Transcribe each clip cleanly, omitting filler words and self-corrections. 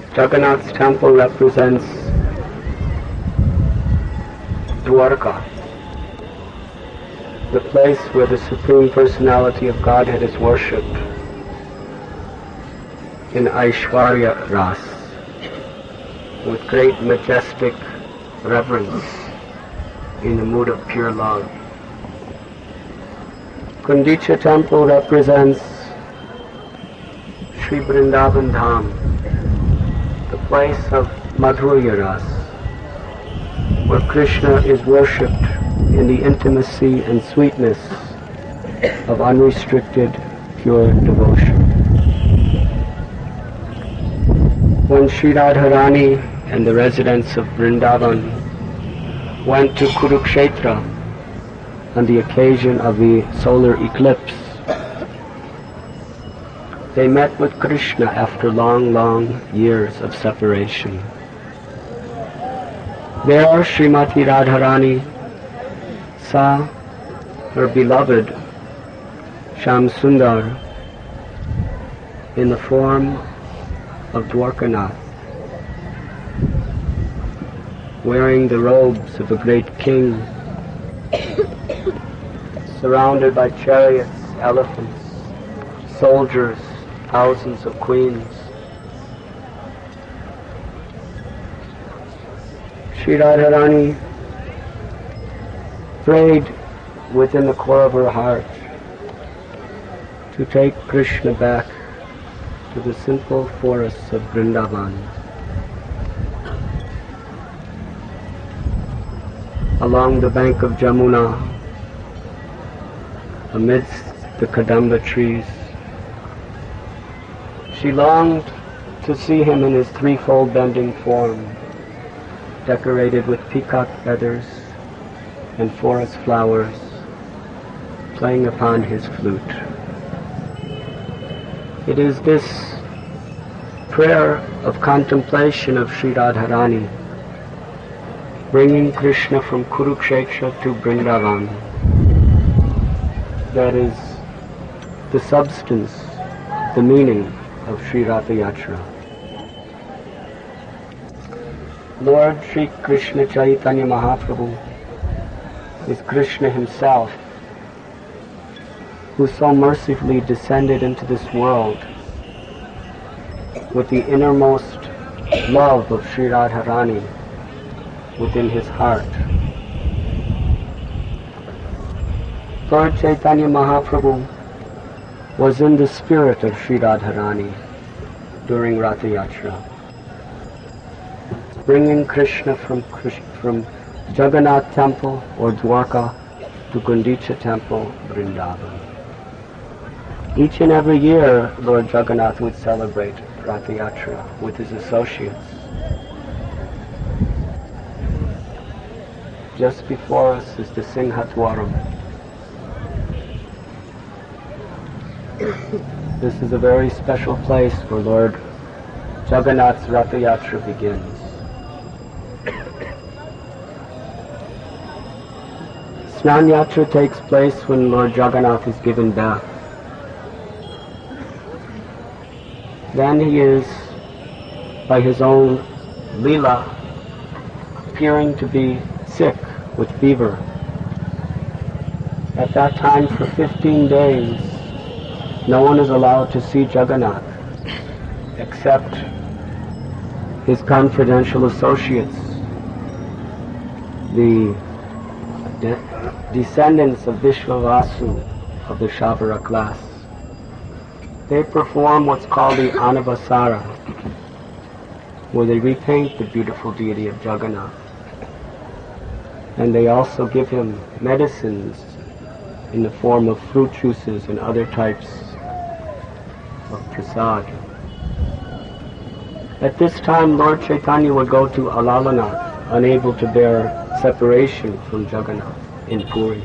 Jagannath's temple represents Dwarka, the place where the Supreme Personality of Godhead is worshipped in Aishwarya Ras, with great majestic reverence in the mood of pure love. Gundicha temple represents Sri Vrindavan Dham, the place of Madhurya Ras, where Krishna is worshipped in the intimacy and sweetness of unrestricted, pure devotion. When Sri Radharani and the residents of Vrindavan went to Kurukshetra on the occasion of the solar eclipse, they met with Krishna after long, long years of separation. There Srimati Radharani saw her beloved Shyam Sundar in the form of Dwarkanath, wearing the robes of a great king, surrounded by chariots, elephants, soldiers, thousands of queens. Sri Radharani prayed within the core of her heart to take Krishna back to the simple forests of Vrindavan. Along the bank of Jamuna, amidst the Kadamba trees, she longed to see him in his threefold bending form, decorated with peacock feathers and forest flowers, playing upon his flute. It is this prayer of contemplation of Sri Radharani, bringing Krishna from Kurukshetra to Vrindavan, that is the substance, the meaning of Sri Ratha Yatra. Lord Sri Krishna Chaitanya Mahaprabhu is Krishna himself, who so mercifully descended into this world with the innermost love of Sri Radharani within his heart. Lord Chaitanya Mahaprabhu was in the spirit of Sri Radharani during Ratha Yatra, bringing Krishna from Jagannath temple or Dwarka to Gundicha temple, Vrindavan. Each and every year, Lord Jagannath would celebrate Ratha Yatra with his associates. Just before us is the Singhatwaram. This is a very special place where Lord Jagannath's Ratha Yatra begins. Snan Yatra takes place when Lord Jagannath is given birth. Then he is, by his own Leela, appearing to be sick with fever. At that time, for 15 days, no one is allowed to see Jagannath except his confidential associates, the descendants of Vishwavasu of the Shavara class. They perform what's called the Anavasara, where they repaint the beautiful deity of Jagannath. And they also give him medicines in the form of fruit juices and other types of prasad. At this time, Lord Chaitanya would go to Alalanath, unable to bear separation from Jagannath in Puri.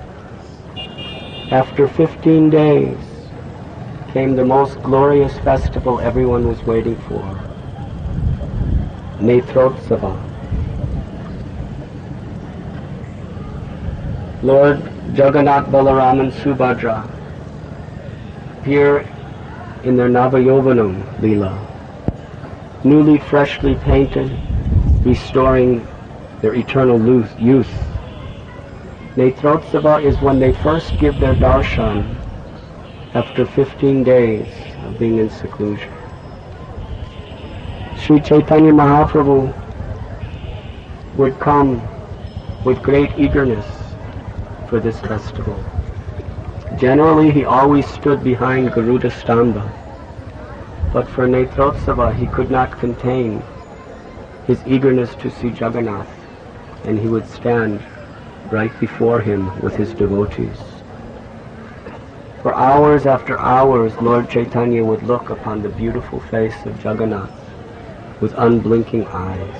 After 15 days came the most glorious festival everyone was waiting for, Netrotsava. Lord Jagannath, Balaram and Subhadra appear in their Navayovanam Leela, newly freshly painted, restoring their eternal youth. Netrotsava is when they first give their darshan after 15 days of being in seclusion. Sri Chaitanya Mahaprabhu would come with great eagerness for this festival. Generally, he always stood behind Garuda Stamba, but for Netrotsava he could not contain his eagerness to see Jagannath, and he would stand right before him with his devotees. For hours after hours, Lord Chaitanya would look upon the beautiful face of Jagannath with unblinking eyes.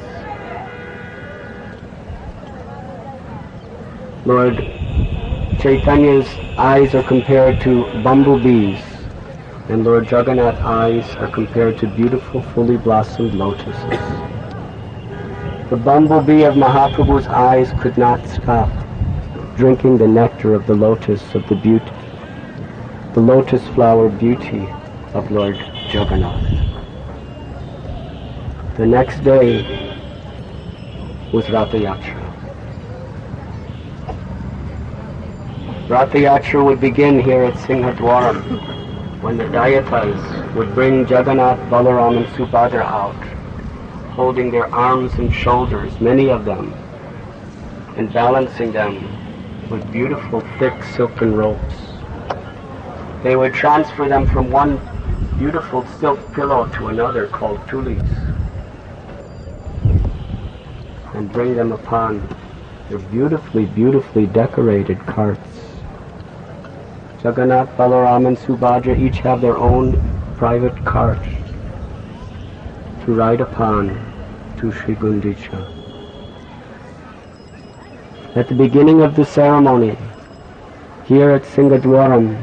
Lord Chaitanya's eyes are compared to bumblebees, and Lord Jagannath's eyes are compared to beautiful, fully blossomed lotuses. The bumblebee of Mahaprabhu's eyes could not stop drinking the nectar of the lotus of the beauty, the lotus flower beauty of Lord Jagannath. The next day was Ratha Yatra. Ratha Yatra would begin here at Singhadwaram, when the Dayatas would bring Jagannath, Balaram and Subhadra out, holding their arms and shoulders, many of them, and balancing them with beautiful thick silken ropes. They would transfer them from one beautiful silk pillow to another called tulis, and bring them upon their beautifully, beautifully decorated carts. Jagannath, Balaram and Subhadra each have their own private cart to ride upon to Sri Gundicha. At the beginning of the ceremony, here at Singhadwaram,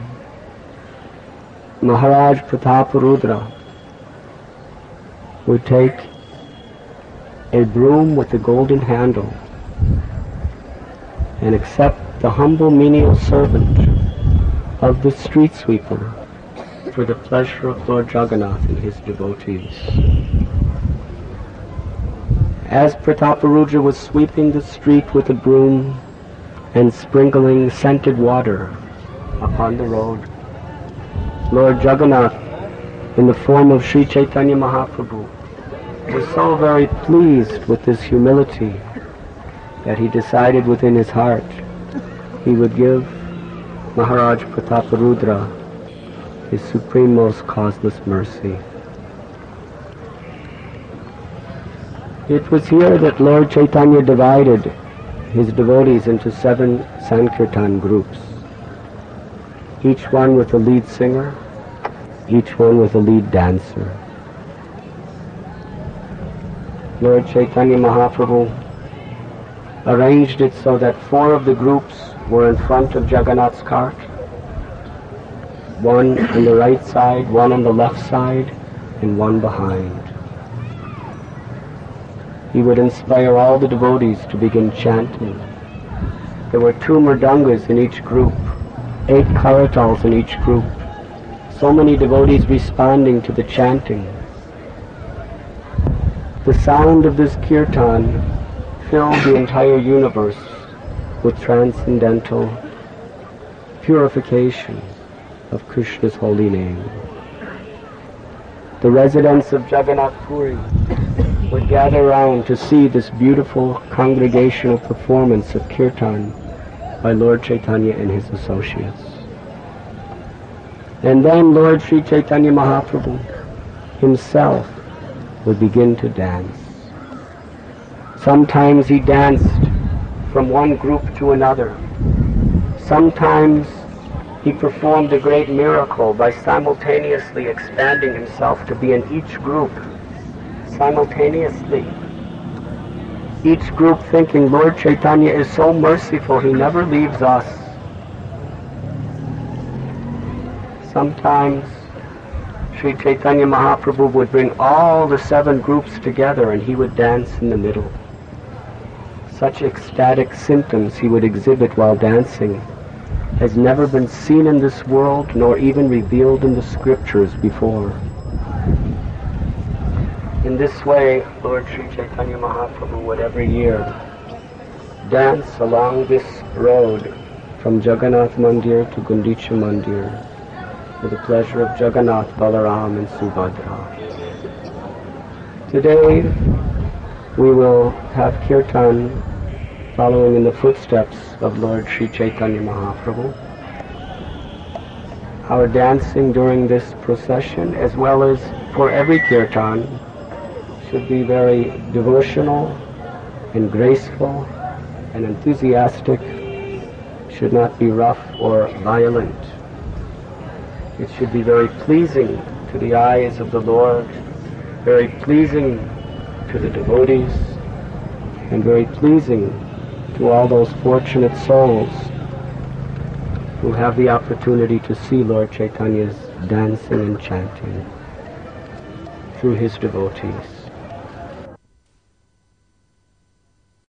Maharaj Prataparudra would take a broom with a golden handle and accept the humble menial servant of the street sweeper for the pleasure of Lord Jagannath and his devotees. As Prataparudra was sweeping the street with a broom and sprinkling scented water upon the road, Lord Jagannath, in the form of Sri Chaitanya Mahaprabhu, was so very pleased with this humility that he decided within his heart he would give Maharaj Prataparudra his supreme most causeless mercy. It was here that Lord Chaitanya divided his devotees into 7 Sankirtan groups, each one with a lead singer, each one with a lead dancer. Lord Chaitanya Mahaprabhu arranged it so that 4 of the groups were in front of Jagannath's cart, 1 on the right side, 1 on the left side, and 1 behind. He would inspire all the devotees to begin chanting. There were 2 mridangas in each group, 8 karatals in each group, so many devotees responding to the chanting. The sound of this kirtan filled the entire universe with transcendental purification of Krishna's holy name. The residents of Jagannath Puri would gather round to see this beautiful congregational performance of kirtan by Lord Chaitanya and his associates. And then Lord Sri Chaitanya Mahaprabhu himself would begin to dance. Sometimes he danced from one group to another. Sometimes he performed a great miracle by simultaneously expanding himself to be in each group simultaneously. Each group thinking, Lord Chaitanya is so merciful, he never leaves us. Sometimes Sri Chaitanya Mahaprabhu would bring all the 7 groups together and he would dance in the middle. Such ecstatic symptoms he would exhibit while dancing has never been seen in this world nor even revealed in the scriptures before. In this way, Lord Sri Chaitanya Mahaprabhu would every year dance along this road from Jagannath Mandir to Gundicha Mandir for the pleasure of Jagannath, Balaram and Subhadra. Today we will have kirtan following in the footsteps of Lord Sri Chaitanya Mahaprabhu. Our dancing during this procession, as well as for every kirtan, should be very devotional and graceful and enthusiastic, should not be rough or violent. It should be very pleasing to the eyes of the Lord, very pleasing to the devotees, and very pleasing to all those fortunate souls who have the opportunity to see Lord Chaitanya's dancing and chanting through his devotees.